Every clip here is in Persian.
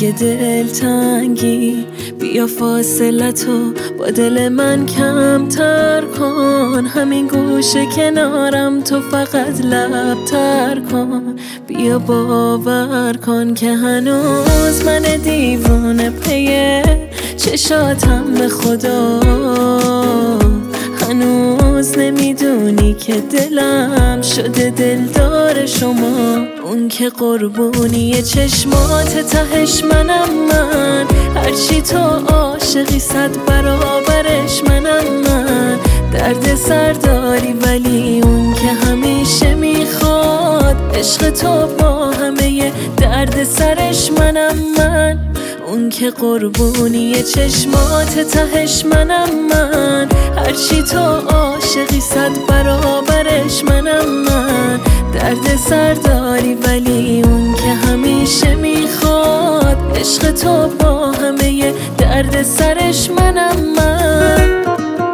اگه دلتنگی بیا فاصلتو با دل من کمتر کن، همین گوشه کنارم تو فقط لبتر کن. بیا باور کن که هنوز من دیوونه پیه چشاتم به خدا، هنوز نمیدونی که دلم شده دلدار شما. اون که قربونی چشمات تهش منم من، هرچی تو عاشقی 100 برابرش منم من. درد سر داری ولی اون که همیشه میخواد عشق تو با همه درد سرش منم من. اون که قربونی چشمات تهش منم من، هرچی تو عاشقی 100 برابرش منم من. درد سر داری ولی اون که همیشه میخواد عشق تو با همه درد سرش منم من.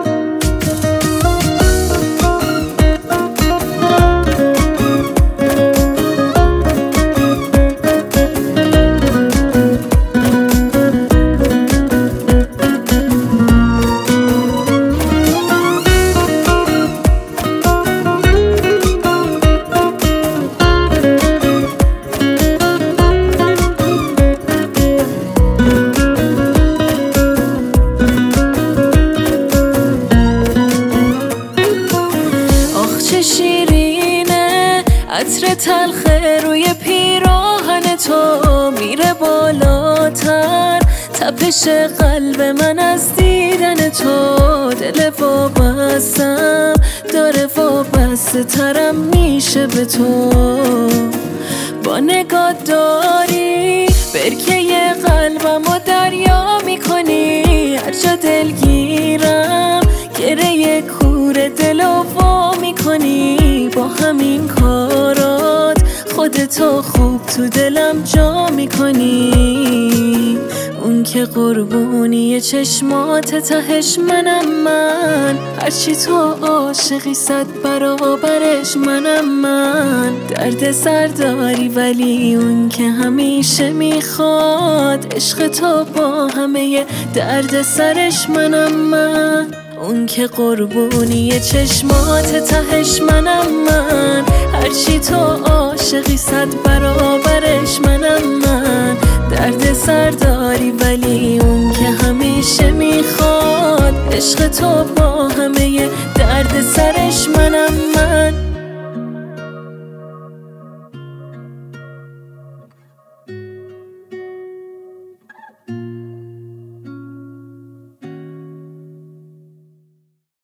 شیرینه عطر تلخه روی پیراهن تو میره بالاتر، تپش قلب من از دیدن تو. دل وابستم داره وابسته ترم میشه به تو. با نگاه داری برکه قلبم و دریا میکنی، هر جا دلگیرم گره کور دلو وا میکنی. با همین کارات خودتو خوب تو دلم جا میکنی. اون که قربونی چشمات تهش منم من، هرچی تو عاشقی 100 برابرش منم من. درد سر داری ولی اون که همیشه میخواد عشق تو با همه درد سرش منم من. اون که قربونی چشمات تهش منم من، هرچی تو عاشقی 100 برابرش منم من. درد سر داری ولی اون که همیشه میخواد عشق تو با همه درد سرش منم من.